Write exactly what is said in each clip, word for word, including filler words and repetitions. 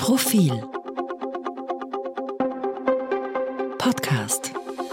Profil Podcast.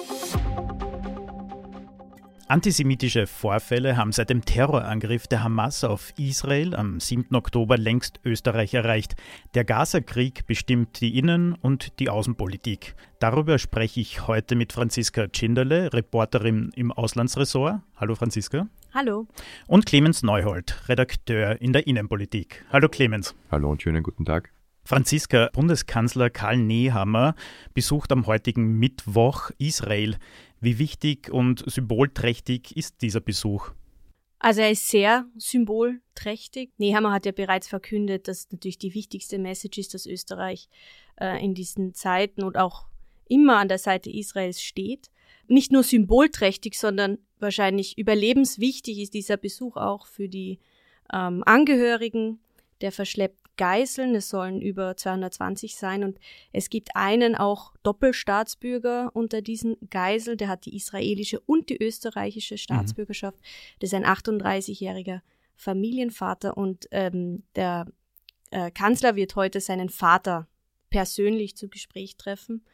Antisemitische Vorfälle haben seit dem Terrorangriff der Hamas auf Israel am siebten Oktober längst Österreich erreicht. Der Gaza-Krieg bestimmt die Innen- und die Außenpolitik. Darüber spreche ich heute mit Franziska Tschinderle, Reporterin im Auslandsressort. Hallo Franziska. Hallo. Und Clemens Neuhold, Redakteur in der Innenpolitik. Hallo Clemens. Hallo und schönen guten Tag. Franziska, Bundeskanzler Karl Nehammer besucht am heutigen Mittwoch Israel. Wie wichtig und symbolträchtig ist dieser Besuch? Also er ist sehr symbolträchtig. Nehammer hat ja bereits verkündet, dass natürlich die wichtigste Message ist, dass Österreich äh, in diesen Zeiten und auch immer an der Seite Israels steht. Nicht nur symbolträchtig, sondern wahrscheinlich überlebenswichtig ist dieser Besuch auch für die ähm, Angehörigen der verschleppten Geiseln. Es sollen über zweihundertzwanzig sein und es gibt einen auch Doppelstaatsbürger unter diesen Geiseln, der hat die israelische und die österreichische Staatsbürgerschaft. Mhm. Das ist ein achtunddreißigjähriger Familienvater und ähm, der äh, Kanzler wird heute seinen Vater persönlich zu Gespräch treffen.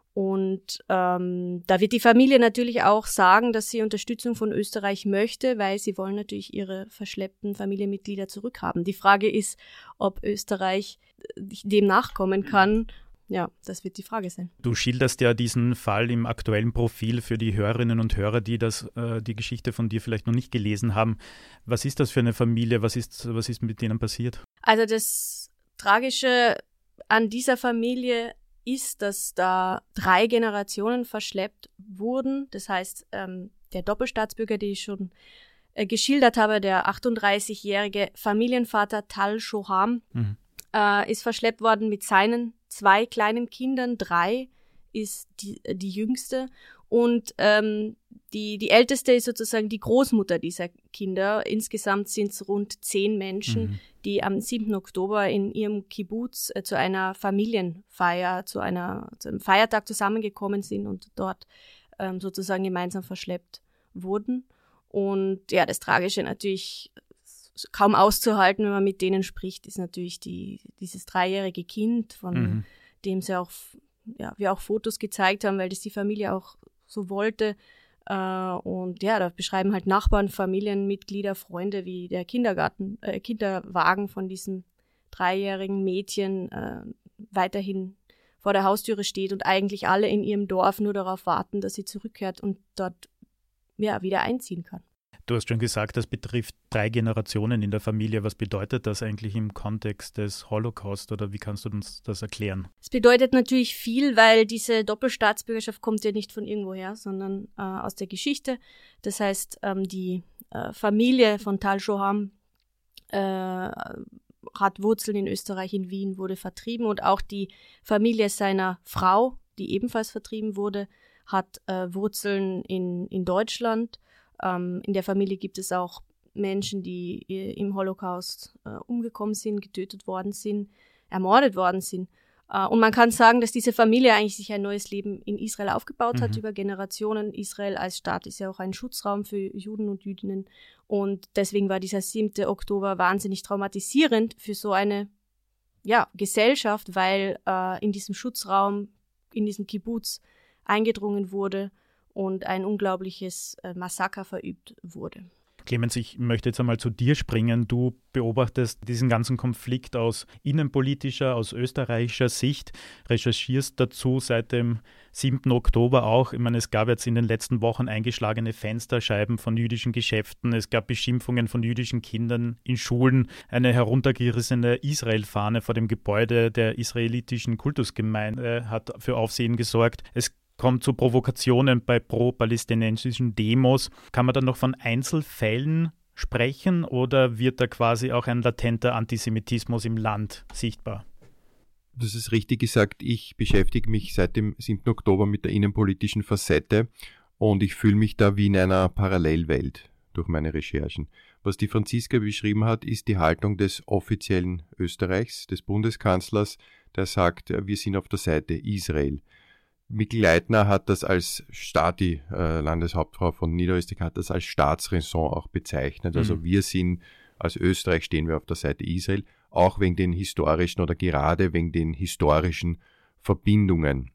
Und ähm, da wird die Familie natürlich auch sagen, dass sie Unterstützung von Österreich möchte, weil sie wollen natürlich ihre verschleppten Familienmitglieder zurückhaben. Die Frage ist, ob Österreich dem nachkommen kann. Ja, das wird die Frage sein. Du schilderst ja diesen Fall im aktuellen Profil für die Hörerinnen und Hörer, die das, äh, die Geschichte von dir vielleicht noch nicht gelesen haben. Was ist das für eine Familie? Was ist, was ist mit denen passiert? Also das Tragische an dieser Familie ist, dass da drei Generationen verschleppt wurden. Das heißt, ähm, der Doppelstaatsbürger, den ich schon äh, geschildert habe, der achtunddreißigjährige Familienvater Tal Shoham, mhm. äh, ist verschleppt worden mit seinen zwei kleinen Kindern. Drei ist die, die jüngste. Und ähm, die, die älteste ist sozusagen die Großmutter dieser Kinder. Insgesamt sind es rund zehn Menschen, mhm. die am siebten Oktober in ihrem Kibbuz äh, zu einer Familienfeier, zu, einer, zu einem Feiertag zusammengekommen sind und dort ähm, sozusagen gemeinsam verschleppt wurden. Und ja, das Tragische natürlich kaum auszuhalten, wenn man mit denen spricht, ist natürlich die, dieses dreijährige Kind, von mhm. dem sie auch, ja, wir auch Fotos gezeigt haben, weil das die Familie auch so wollte. Uh, und ja, da beschreiben halt Nachbarn, Familienmitglieder, Freunde, wie der Kindergarten, äh, Kinderwagen von diesem dreijährigen Mädchen äh, weiterhin vor der Haustüre steht und eigentlich alle in ihrem Dorf nur darauf warten, dass sie zurückkehrt und dort ja wieder einziehen kann. Du hast schon gesagt, das betrifft drei Generationen in der Familie. Was bedeutet das eigentlich im Kontext des Holocaust oder wie kannst du uns das erklären? Es bedeutet natürlich viel, weil diese Doppelstaatsbürgerschaft kommt ja nicht von irgendwoher, sondern äh, aus der Geschichte. Das heißt, ähm, die äh, Familie von Tal Shoham äh, hat Wurzeln in Österreich, in Wien, wurde vertrieben und auch die Familie seiner Frau, die ebenfalls vertrieben wurde, hat äh, Wurzeln in, in Deutschland. Ähm, in der Familie gibt es auch Menschen, die äh, im Holocaust äh, umgekommen sind, getötet worden sind, ermordet worden sind. Äh, und man kann sagen, dass diese Familie eigentlich sich ein neues Leben in Israel aufgebaut mhm. hat über Generationen. Israel als Staat ist ja auch ein Schutzraum für Juden und Jüdinnen. Und deswegen war dieser siebte Oktober wahnsinnig traumatisierend für so eine ja, Gesellschaft, weil äh, in diesem Schutzraum, in diesem Kibbuz eingedrungen wurde und ein unglaubliches äh, Massaker verübt wurde. Clemens, ich möchte jetzt einmal zu dir springen. Du beobachtest diesen ganzen Konflikt aus innenpolitischer, aus österreichischer Sicht, recherchierst dazu seit dem siebten Oktober auch. Ich meine, es gab jetzt in den letzten Wochen eingeschlagene Fensterscheiben von jüdischen Geschäften. Es gab Beschimpfungen von jüdischen Kindern in Schulen, eine heruntergerissene Israel-Fahne vor dem Gebäude der israelitischen Kultusgemeinde hat für Aufsehen gesorgt. Es kommt zu Provokationen bei pro-palästinensischen Demos. Kann man dann noch von Einzelfällen sprechen oder wird da quasi auch ein latenter Antisemitismus im Land sichtbar? Das ist richtig gesagt. Ich beschäftige mich seit dem siebten Oktober mit der innenpolitischen Facette und ich fühle mich da wie in einer Parallelwelt durch meine Recherchen. Was die Franziska beschrieben hat, ist die Haltung des offiziellen Österreichs, des Bundeskanzlers, der sagt, wir sind auf der Seite Israel. Mikl Leitner hat das als Staat, die äh, Landeshauptfrau von Niederösterreich hat das als Staatsräson auch bezeichnet. Also mhm. wir sind, als Österreich stehen wir auf der Seite Israel. auch wegen den historischen oder gerade wegen den historischen Verbindungen.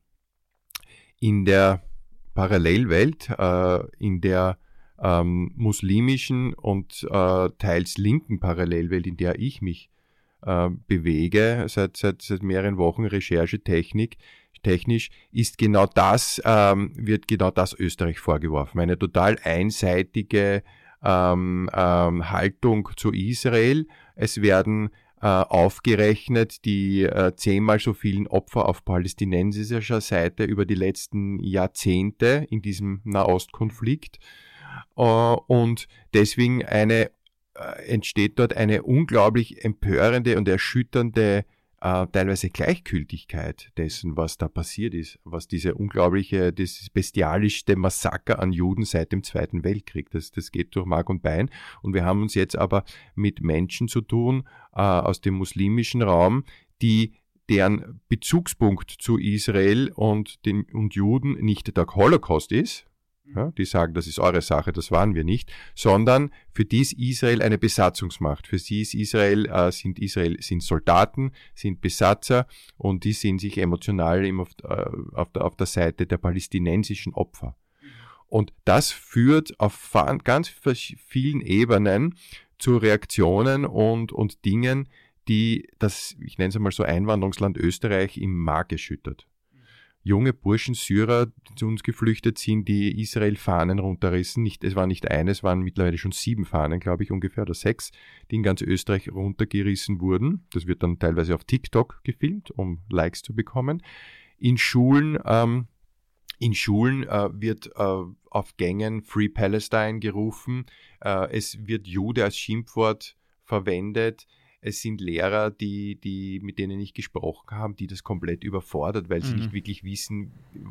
In der Parallelwelt, äh, in der ähm, muslimischen und äh, teils linken Parallelwelt, in der ich mich äh, bewege, seit, seit, seit mehreren Wochen Recherchetechnik, technisch, ist genau das, ähm, wird genau das Österreich vorgeworfen. Eine total einseitige ähm, ähm, Haltung zu Israel. Es werden äh, aufgerechnet die äh, zehnmal so vielen Opfer auf palästinensischer Seite über die letzten Jahrzehnte in diesem Nahostkonflikt. Äh, und deswegen eine, äh, entsteht dort eine unglaublich empörende und erschütternde äh, teilweise Gleichgültigkeit dessen, was da passiert ist, was diese unglaubliche, das bestialischste Massaker an Juden seit dem Zweiten Weltkrieg, das, das geht durch Mark und Bein. Und wir haben uns jetzt aber mit Menschen zu tun äh, aus dem muslimischen Raum, die deren Bezugspunkt zu Israel und den und Juden nicht der Holocaust ist. Ja, die sagen, das ist eure Sache, das waren wir nicht, sondern für die ist Israel eine Besatzungsmacht. Für sie ist Israel, äh, sind Israel sind Soldaten, sind Besatzer und die sind sich emotional immer auf, äh, auf, der, auf der Seite der palästinensischen Opfer. Und das führt auf ganz vielen Ebenen zu Reaktionen und, und Dingen, die das, ich nenne es einmal so, Einwanderungsland Österreich im Mark erschüttert. Junge Burschen, Syrer, die zu uns geflüchtet sind, die Israel-Fahnen runterrissen. Nicht, es war nicht eine, es waren mittlerweile schon sieben Fahnen, glaube ich, ungefähr, oder sechs, die in ganz Österreich runtergerissen wurden. Das wird dann teilweise auf TikTok gefilmt, um Likes zu bekommen. In Schulen, ähm, in Schulen äh, wird äh, auf Gängen Free Palestine gerufen. Äh, es wird Jude als Schimpfwort verwendet. Es sind Lehrer, die, die, mit denen ich gesprochen habe, die das komplett überfordert, weil sie mhm. nicht wirklich wissen,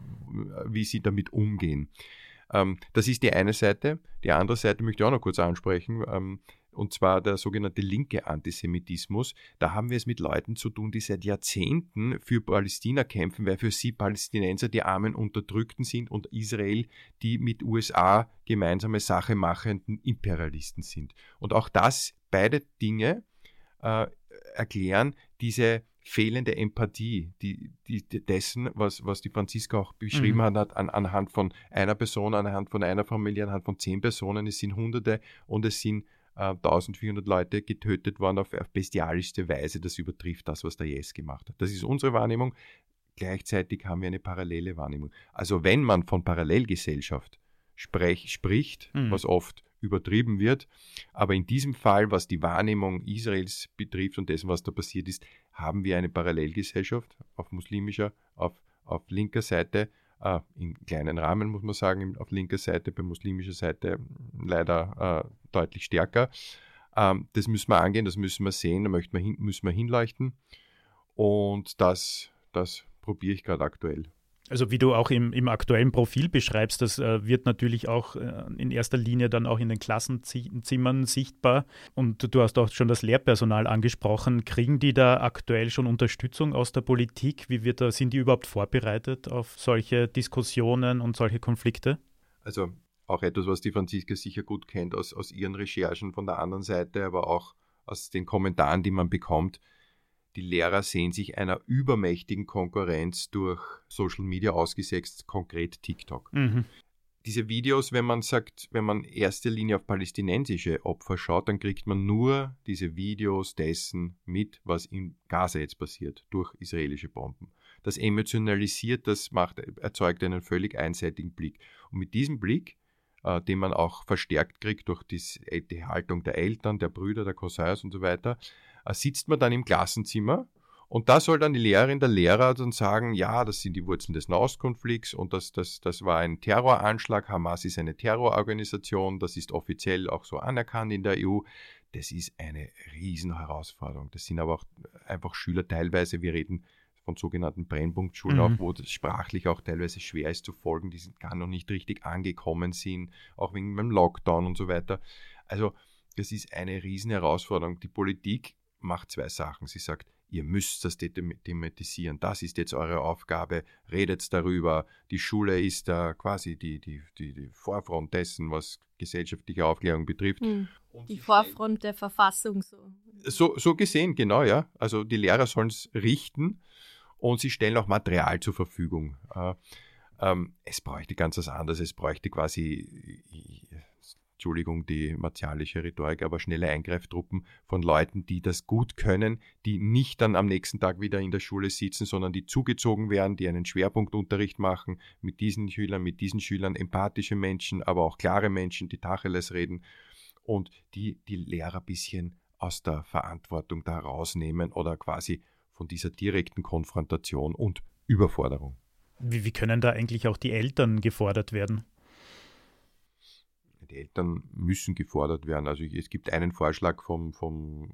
wie sie damit umgehen. Ähm, das ist die eine Seite. Die andere Seite möchte ich auch noch kurz ansprechen, ähm, und zwar der sogenannte linke Antisemitismus. Da haben wir es mit Leuten zu tun, die seit Jahrzehnten für Palästina kämpfen, weil für sie Palästinenser die armen Unterdrückten sind und Israel die mit U S A gemeinsame Sache machenden Imperialisten sind. Und auch das, beide Dinge, Äh, erklären diese fehlende Empathie, die, die, dessen, was, was die Franziska auch beschrieben mhm. hat, an, anhand von einer Person, anhand von einer Familie, anhand von zehn Personen, es sind Hunderte und es sind äh, eintausendvierhundert Leute getötet worden auf, auf bestialischste Weise. Das übertrifft das, was der I S gemacht hat. Das ist unsere Wahrnehmung. Gleichzeitig haben wir eine parallele Wahrnehmung. Also wenn man von Parallelgesellschaft sprech, spricht, mhm. was oft übertrieben wird. Aber in diesem Fall, was die Wahrnehmung Israels betrifft und dessen, was da passiert ist, haben wir eine Parallelgesellschaft auf muslimischer, auf, auf linker Seite, äh, im kleinen Rahmen muss man sagen, auf linker Seite, bei muslimischer Seite leider äh, deutlich stärker. Ähm, das müssen wir angehen, das müssen wir sehen, da möchten wir hin, müssen wir hinleuchten. Und das, das probiere ich gerade aktuell. Also wie du auch im, im aktuellen Profil beschreibst, das äh, wird natürlich auch äh, in erster Linie dann auch in den Klassenzimmern sichtbar. Und du hast auch schon das Lehrpersonal angesprochen. Kriegen die da aktuell schon Unterstützung aus der Politik? Wie wird da, sind die überhaupt vorbereitet auf solche Diskussionen und solche Konflikte? Also auch etwas, was die Franziska sicher gut kennt aus, aus ihren Recherchen von der anderen Seite, aber auch aus den Kommentaren, die man bekommt. Die Lehrer sehen sich einer übermächtigen Konkurrenz durch Social Media ausgesetzt, konkret TikTok. Mhm. Diese Videos, wenn man sagt, wenn man in erster Linie auf palästinensische Opfer schaut, dann kriegt man nur diese Videos dessen mit, was in Gaza jetzt passiert, durch israelische Bomben. Das emotionalisiert, das macht, erzeugt einen völlig einseitigen Blick. Und mit diesem Blick, äh, den man auch verstärkt kriegt durch die, die Haltung der Eltern, der Brüder, der Cousins und so weiter, sitzt man dann im Klassenzimmer und da soll dann die Lehrerin, der Lehrer dann sagen, ja, das sind die Wurzeln des Nahostkonflikts und das, das, das war ein Terroranschlag, Hamas ist eine Terrororganisation, das ist offiziell auch so anerkannt in der E U. Das ist eine riesen Herausforderung. Das sind aber auch einfach Schüler teilweise, wir reden von sogenannten Brennpunktschulen mhm. auch, wo das sprachlich auch teilweise schwer ist zu folgen, die sind gar noch nicht richtig angekommen sind, auch wegen dem Lockdown und so weiter. Also das ist eine riesen Herausforderung. Die Politik macht zwei Sachen. Sie sagt, ihr müsst das thematisieren, das ist jetzt eure Aufgabe, redet darüber, die Schule ist da quasi die, die, die, die Vorfront dessen, was gesellschaftliche Aufklärung betrifft. Hm. Die Vorfront der Verfassung. So. so. So gesehen, genau, ja. Also die Lehrer sollen es richten und sie stellen auch Material zur Verfügung. Äh, ähm, es bräuchte ganz was anderes, es bräuchte quasi, Entschuldigung, die martialische Rhetorik, aber schnelle Eingreiftruppen von Leuten, die das gut können, die nicht dann am nächsten Tag wieder in der Schule sitzen, sondern die zugezogen werden, die einen Schwerpunktunterricht machen mit diesen Schülern, mit diesen Schülern, empathische Menschen, aber auch klare Menschen, die Tacheles reden und die die Lehrer ein bisschen aus der Verantwortung da rausnehmen oder quasi von dieser direkten Konfrontation und Überforderung. Wie, wie können da eigentlich auch die Eltern gefordert werden? Die Eltern müssen gefordert werden. Also es gibt einen Vorschlag vom, vom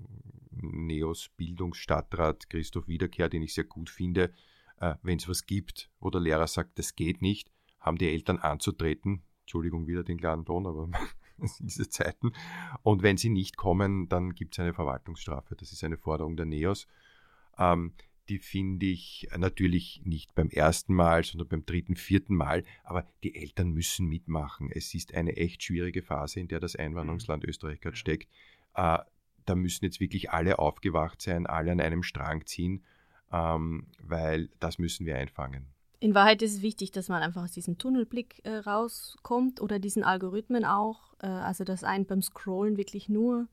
NEOS Bildungsstadtrat Christoph Wiederkehr, den ich sehr gut finde. Äh, wenn es was gibt, wo der Lehrer sagt, das geht nicht, haben die Eltern anzutreten. Entschuldigung, wieder den klaren Ton, aber diese Zeiten. Und wenn sie nicht kommen, dann gibt es eine Verwaltungsstrafe. Das ist eine Forderung der NEOS. Ähm, Die finde ich natürlich nicht beim ersten Mal, sondern beim dritten, vierten Mal. Aber die Eltern müssen mitmachen. Es ist eine echt schwierige Phase, in der das Einwanderungsland Österreich gerade steckt. Äh, da müssen jetzt wirklich alle aufgewacht sein, alle an einem Strang ziehen, ähm, weil das müssen wir einfangen. In Wahrheit ist es wichtig, dass man einfach aus diesem Tunnelblick äh, rauskommt oder diesen Algorithmen auch. Äh, also dass einem beim Scrollen wirklich nur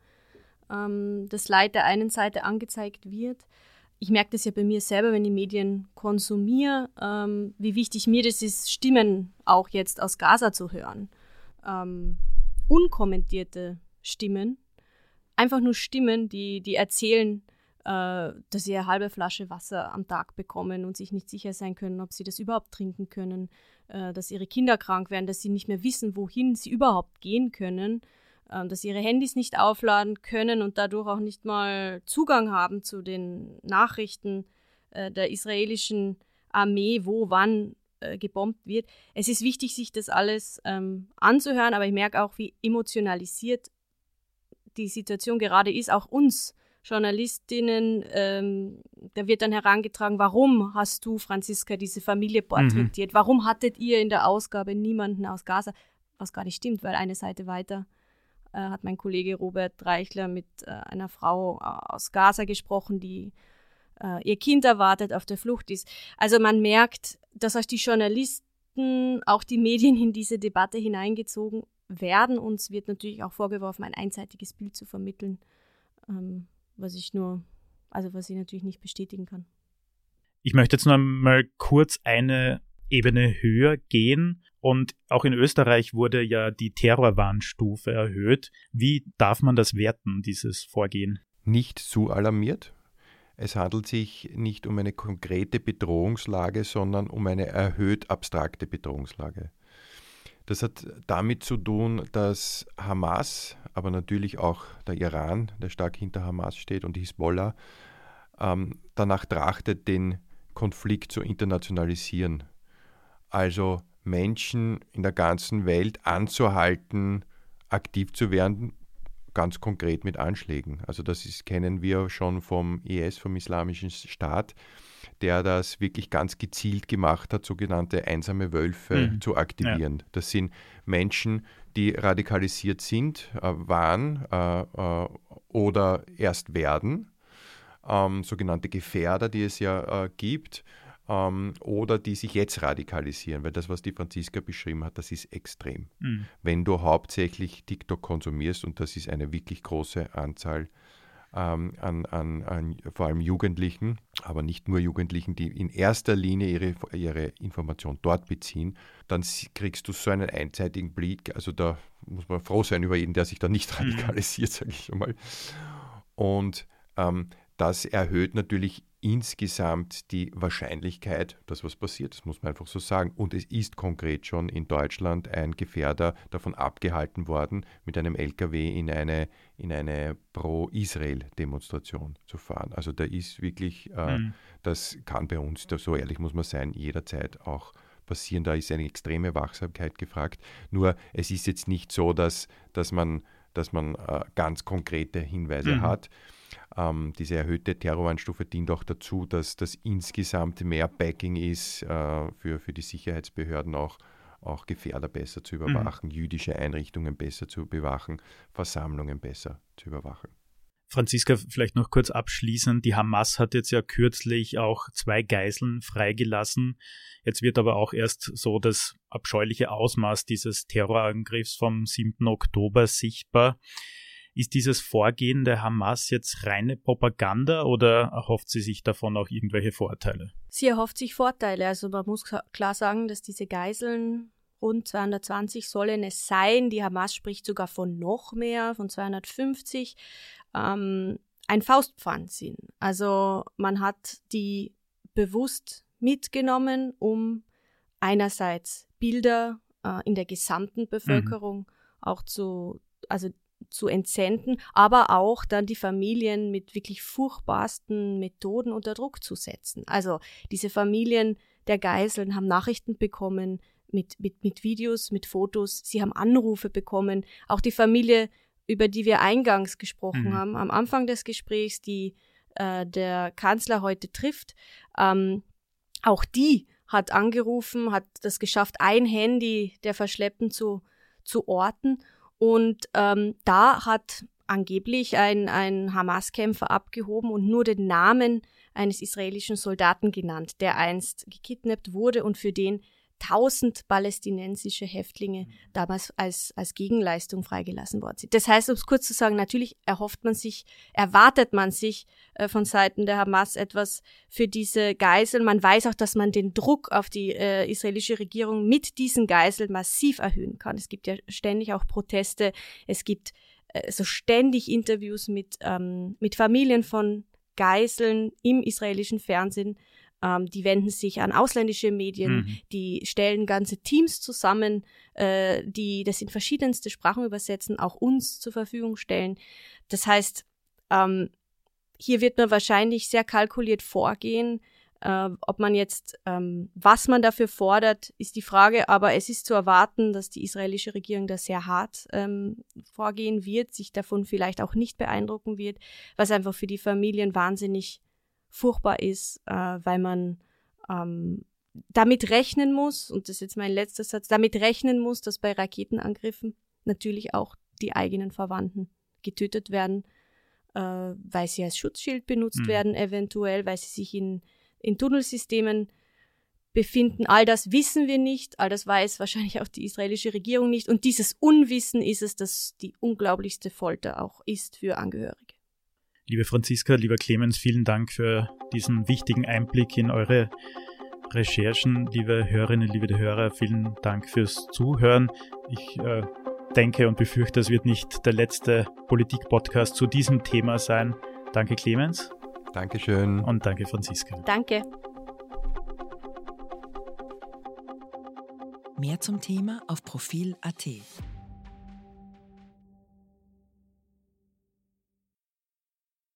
ähm, das Leid der einen Seite angezeigt wird. Ich merke das ja bei mir selber, wenn ich Medien konsumiere, ähm, wie wichtig mir das ist, Stimmen auch jetzt aus Gaza zu hören. Ähm, unkommentierte Stimmen, einfach nur Stimmen, die, die erzählen, äh, dass sie eine halbe Flasche Wasser am Tag bekommen und sich nicht sicher sein können, ob sie das überhaupt trinken können, äh, dass ihre Kinder krank werden, dass sie nicht mehr wissen, wohin sie überhaupt gehen können, dass sie ihre Handys nicht aufladen können und dadurch auch nicht mal Zugang haben zu den Nachrichten äh, der israelischen Armee, wo, wann äh, gebombt wird. Es ist wichtig, sich das alles ähm, anzuhören, aber ich merke auch, wie emotionalisiert die Situation gerade ist, auch uns Journalistinnen. Ähm, da wird dann herangetragen, warum hast du, Franziska, diese Familie porträtiert? Mhm. Warum hattet ihr in der Ausgabe niemanden aus Gaza? Was gar nicht stimmt, weil eine Seite weiter hat mein Kollege Robert Reichler mit äh, einer Frau äh, aus Gaza gesprochen, die äh, ihr Kind erwartet, auf der Flucht ist. Also man merkt, dass auch die Journalisten, auch die Medien in diese Debatte hineingezogen werden. Uns wird natürlich auch vorgeworfen, ein einseitiges Bild zu vermitteln, ähm, was ich nur, also was ich natürlich nicht bestätigen kann. Ich möchte jetzt noch mal kurz eine Ebene höher gehen. Und auch in Österreich wurde ja die Terrorwarnstufe erhöht. Wie darf man das werten, dieses Vorgehen? Nicht zu alarmiert. Es handelt sich nicht um eine konkrete Bedrohungslage, sondern um eine erhöht abstrakte Bedrohungslage. Das hat damit zu tun, dass Hamas, aber natürlich auch der Iran, der stark hinter Hamas steht, und die Hisbollah, ähm, danach trachtet, den Konflikt zu internationalisieren. Also Menschen in der ganzen Welt anzuhalten, aktiv zu werden, ganz konkret mit Anschlägen. Also das ist, kennen wir schon vom I S, vom Islamischen Staat, der das wirklich ganz gezielt gemacht hat, sogenannte einsame Wölfe mhm. zu aktivieren. Ja. Das sind Menschen, die radikalisiert sind, äh, waren äh, äh, oder erst werden, ähm, sogenannte Gefährder, die es ja äh, gibt, ähm, oder die sich jetzt radikalisieren, weil das, was die Franziska beschrieben hat, das ist extrem. Mhm. Wenn du hauptsächlich TikTok konsumierst, und das ist eine wirklich große Anzahl ähm, an, an, an vor allem Jugendlichen, aber nicht nur Jugendlichen, die in erster Linie ihre, ihre Information dort beziehen, dann kriegst du so einen einseitigen Blick. Also da muss man froh sein über jeden, der sich da nicht radikalisiert, sage ich schon mal. Und ähm, das erhöht natürlich insgesamt die Wahrscheinlichkeit, dass was passiert. Das muss man einfach so sagen. Und es ist konkret schon in Deutschland ein Gefährder davon abgehalten worden, mit einem L K W in eine, in eine Pro-Israel-Demonstration zu fahren. Also da ist wirklich, äh, mhm. das kann bei uns, so ehrlich muss man sein, jederzeit auch passieren. Da ist eine extreme Wachsamkeit gefragt. Nur es ist jetzt nicht so, dass, dass man, dass man äh, ganz konkrete Hinweise mhm. hat. Ähm, diese erhöhte Terrorwarnstufe dient auch dazu, dass das insgesamt mehr Backing ist, äh, für, für die Sicherheitsbehörden auch, auch Gefährder besser zu überwachen, mhm. jüdische Einrichtungen besser zu bewachen, Versammlungen besser zu überwachen. Franziska, vielleicht noch kurz abschließend. Die Hamas hat jetzt ja kürzlich auch zwei Geiseln freigelassen. Jetzt wird aber auch erst so das abscheuliche Ausmaß dieses Terrorangriffs vom siebten Oktober sichtbar. Ist dieses Vorgehen der Hamas jetzt reine Propaganda oder erhofft sie sich davon auch irgendwelche Vorteile? Sie erhofft sich Vorteile. Also man muss klar sagen, dass diese Geiseln, rund zweihundertzwanzig sollen es sein, die Hamas spricht sogar von noch mehr, von zweihundertfünfzig, ähm, ein Faustpfand sind. Also man hat die bewusst mitgenommen, um einerseits Bilder äh, in der gesamten Bevölkerung mhm. auch zu, also zu entsenden, aber auch dann die Familien mit wirklich furchtbarsten Methoden unter Druck zu setzen. Also diese Familien der Geiseln haben Nachrichten bekommen mit, mit, mit Videos, mit Fotos, sie haben Anrufe bekommen. Auch die Familie, über die wir eingangs gesprochen mhm. haben, am Anfang des Gesprächs, die äh, der Kanzler heute trifft, ähm, auch die hat angerufen, hat das geschafft, ein Handy der Verschleppten zu, zu orten. Und ähm, da hat angeblich ein, ein Hamas-Kämpfer abgehoben und nur den Namen eines israelischen Soldaten genannt, der einst gekidnappt wurde und für den tausend palästinensische Häftlinge damals als, als Gegenleistung freigelassen worden sind. Das heißt, um es kurz zu sagen, natürlich erhofft man sich, erwartet man sich äh, von Seiten der Hamas etwas für diese Geiseln. Man weiß auch, dass man den Druck auf die äh, israelische Regierung mit diesen Geiseln massiv erhöhen kann. Es gibt ja ständig auch Proteste, es gibt äh, so ständig Interviews mit, ähm, mit Familien von Geiseln im israelischen Fernsehen. Ähm, die wenden sich an ausländische Medien, mhm. die stellen ganze Teams zusammen, äh, die das in verschiedenste Sprachen übersetzen, auch uns zur Verfügung stellen. Das heißt, ähm, hier wird man wahrscheinlich sehr kalkuliert vorgehen. Äh, ob man jetzt, ähm, was man dafür fordert, ist die Frage, aber es ist zu erwarten, dass die israelische Regierung da sehr hart ähm, vorgehen wird, sich davon vielleicht auch nicht beeindrucken wird, was einfach für die Familien wahnsinnig furchtbar ist, äh, weil man ähm, damit rechnen muss, und das ist jetzt mein letzter Satz, damit rechnen muss, dass bei Raketenangriffen natürlich auch die eigenen Verwandten getötet werden, äh, weil sie als Schutzschild benutzt mhm. werden, eventuell, weil sie sich in, in Tunnelsystemen befinden. All das wissen wir nicht, all das weiß wahrscheinlich auch die israelische Regierung nicht, und dieses Unwissen ist es, das die unglaublichste Folter auch ist für Angehörige. Liebe Franziska, lieber Clemens, vielen Dank für diesen wichtigen Einblick in eure Recherchen. Liebe Hörerinnen, liebe Hörer, vielen Dank fürs Zuhören. Ich äh, denke und befürchte, es wird nicht der letzte Politik-Podcast zu diesem Thema sein. Danke, Clemens. Dankeschön. Und danke, Franziska. Danke. Mehr zum Thema auf Profil punkt at.